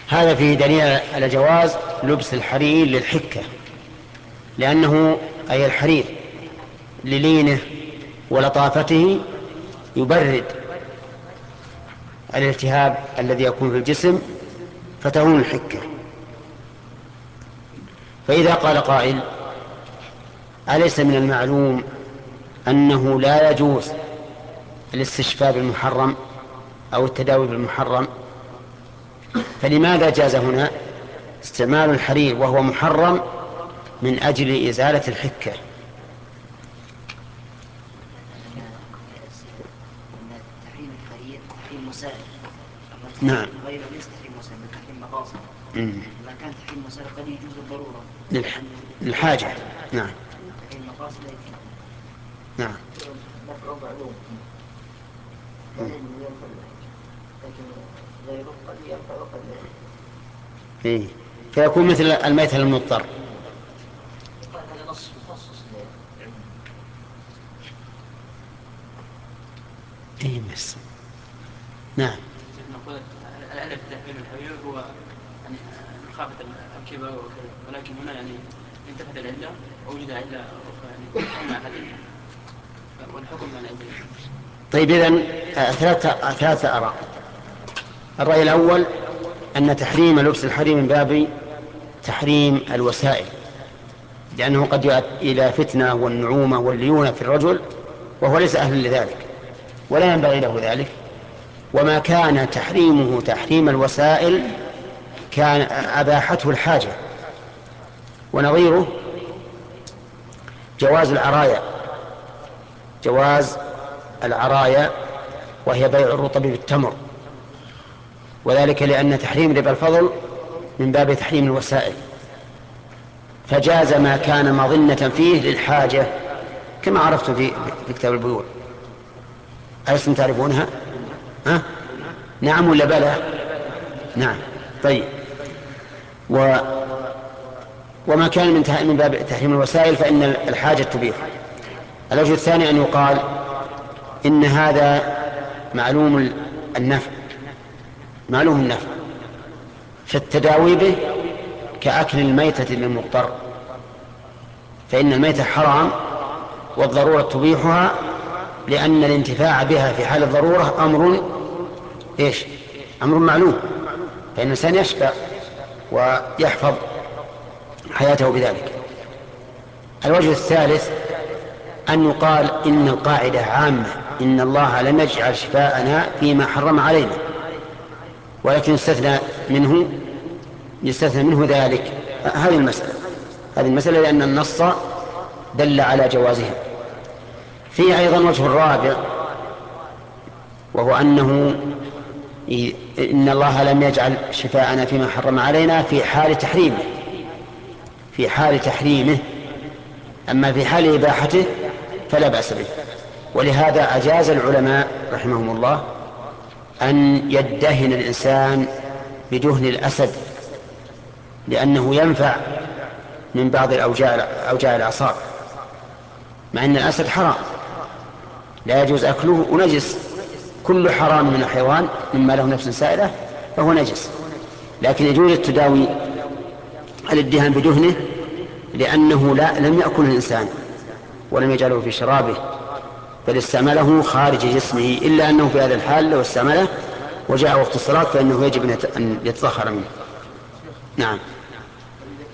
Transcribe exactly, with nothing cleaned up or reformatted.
هذا فيه دليل على جواز لبس الحرير للحكة، لأنه أي الحرير للينه ولطافته يبرد الالتهاب الذي يكون في الجسم فتهون الحكة. فإذا قال قائل: أليس من المعلوم أنه لا يجوز الاستشفاء بالمحرم أو التداوي بالمحرم، فلماذا جاز هنا استعمال الحرير وهو محرم من أجل إزالة الحكة؟ تحريم الحرير تحريم مسائل، نعم. غير ليس تحريم مسائل بل تحريم مقاصد. ما كان تحريم مسائل قد يجوز الضرورة للح... للحاجة. نعم. تحريم مقاصد لا يجوز. نعم. مفعول معلوم معلوم ينفع، لكن غيره قد ينفع وقد لا ينفع. إيه. فيكون مثل الميت المضطر. قال هذا نص مخصص للعلم. إيه بس. نعم. نقول الألف تحويل الحرير هو يعني مخافة الكبر وكذا، ولكن هنا يعني انتفت العلة ووجد علة أخرى يعني تمنع هذا والحكم على العلة. طيب إذن ثلاثة ثلاثة آراء. الرأي الأول أن تحريم لبس الحرير من باب تحريم الوسائل، لأنه قد يؤدي إلى فتنة والنعومة والليونة في الرجل وهو ليس أهلا لذلك ولا ينبغي له ذلك. وما كان تحريمه تحريم الوسائل كان أباحته الحاجة، ونظيره جواز العرايا جواز العرايا وهي بيع الرطب بالتمر، وذلك لأن تحريم ربا الفضل من باب تحريم الوسائل، فجاز ما كان مظنة فيه للحاجة كما عرفت في, في كتاب البيوع. ألستم تعرفونها؟ ها؟ نعم ولا بلى؟ نعم. طيب. و وما كان من, من باب تحريم الوسائل فإن الحاجة تبيح. الوجه الثاني أن يقال إن هذا معلوم النفع معلوم النفع فالتداوي به كأكل الميتة للمضطر، فإن الميتة حرام والضرورة تبيحها، لأن الانتفاع بها في حال الضرورة أمر إيش؟ أمر معلوم، فإن الإنسان يشفى ويحفظ حياته بذلك. الوجه الثالث أن يقال إن القاعدة عامة: إن الله لم يجعل شفاءنا فيما حرم علينا، ولكن يستثنى منه يستثنى منه ذلك هذه المسألة هذه المسألة لأن النص دل على جوازها. فيه أيضا وجه رابع، وهو أنه إن الله لم يجعل شفاءنا فيما حرم علينا في حال تحريمه في حال تحريمه أما في حال إباحته فلا بأس به. ولهذا أجاز العلماء رحمهم الله أن يدهن الإنسان بدهن الأسد، لأنه ينفع من بعض الأوجاع أوجاع الأعصاب، مع أن الأسد حرام لا يجوز أكله ونجس. كل حرام من الحيوان مما له نفس سائلة فهو نجس، لكن يجوز التداوي الادهان بدهنه لأنه لا لم يأكل الإنسان ولم يجعله في شرابه بل استعمله خارج جسمه، إلا أنه في هذا الحال لو استعمله وجاء وقت الصلاة فإنه يجب أن يتطهر منه. نعم.